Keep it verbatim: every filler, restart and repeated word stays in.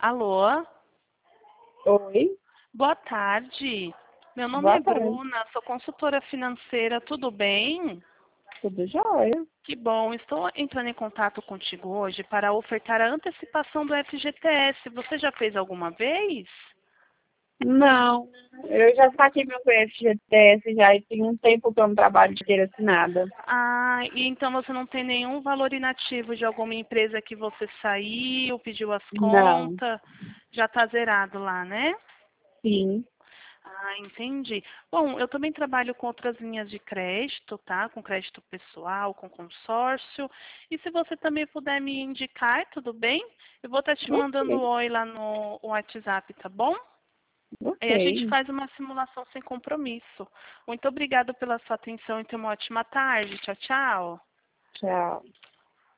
Alô? Oi, Boa tarde. Meu nome é boa tarde. Bruna, sou consultora financeira, tudo bem? Tudo jóia? Que bom, estou entrando em contato contigo hoje para ofertar a antecipação do F G T S. Você já fez alguma vez? Não, eu já saquei meu F G T S já e tem um tempo que eu não trabalho de ter assinada. Ah, e então você não tem nenhum valor inativo de alguma empresa que você saiu, pediu as Não, contas, já está zerado lá, né? sim. Ah, entendi. Bom, eu também trabalho com outras linhas de crédito, tá? Com crédito pessoal, com consórcio. E se você também puder me indicar, tudo bem? Eu vou estar te mandando um Ok, oi lá no WhatsApp, tá bom? Aí a gente ok. faz uma simulação sem compromisso. Muito obrigada pela sua atenção e tenha uma ótima tarde. Tchau, tchau. Tchau.